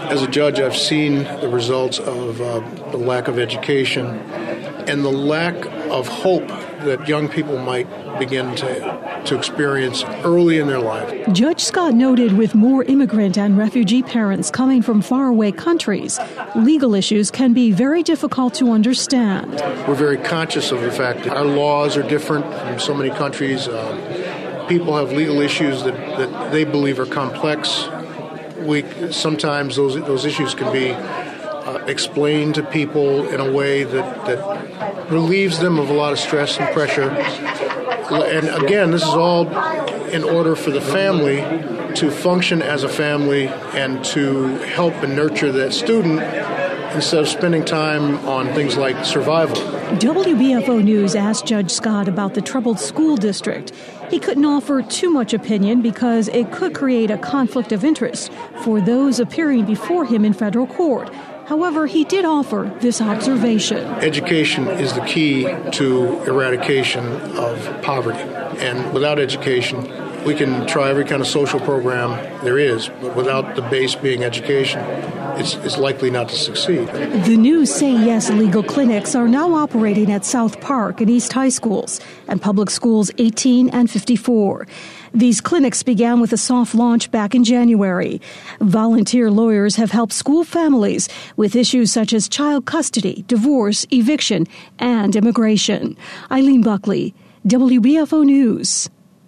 As a judge, I've seen the results of the lack of education and the lack of hope that young people might begin to experience early in their life. Judge Scott noted with more immigrant and refugee parents coming from faraway countries, legal issues can be very difficult to understand. We're very conscious of the fact that our laws are different from so many countries. People have legal issues that they believe are complex. Sometimes those issues can be explained to people in a way that relieves them of a lot of stress and pressure. And again, this is all in order for the family to function as a family and to help and nurture that student instead of spending time on things like survival. WBFO News asked Judge Scott about the troubled school district. He couldn't offer too much opinion because it could create a conflict of interest for those appearing before him in federal court. However, he did offer this observation. Education is the key to eradication of poverty. And without education, we can try every kind of social program there is, but without the base being education, it's likely not to succeed. The new Say Yes legal clinics are now operating at South Park and East High Schools and Public Schools 18 and 54. These clinics began with a soft launch back in January. Volunteer lawyers have helped school families with issues such as child custody, divorce, eviction, and immigration. Eileen Buckley, WBFO News.